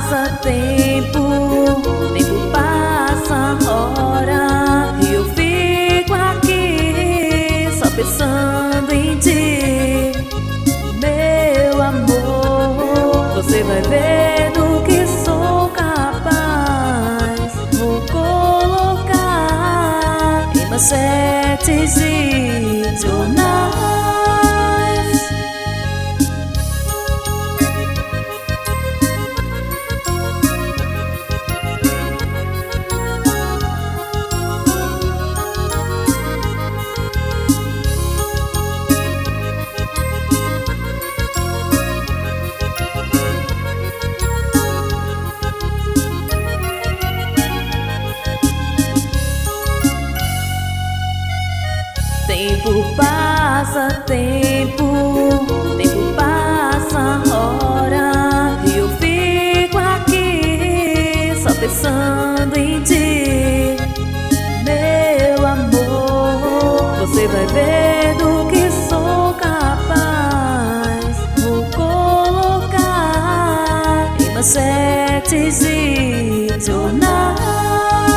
passa tempo, tempo passa hora, e eu fico aqui só pensando em ti, meu amor. Você vai ver do que sou capaz, vou colocar em manchetes de jornais. Tempo passa tempo, tempo passa hora, e eu fico aqui só pensando em ti, meu amor. Você vai ver do que sou capaz, vou colocar em manchetes de jornais.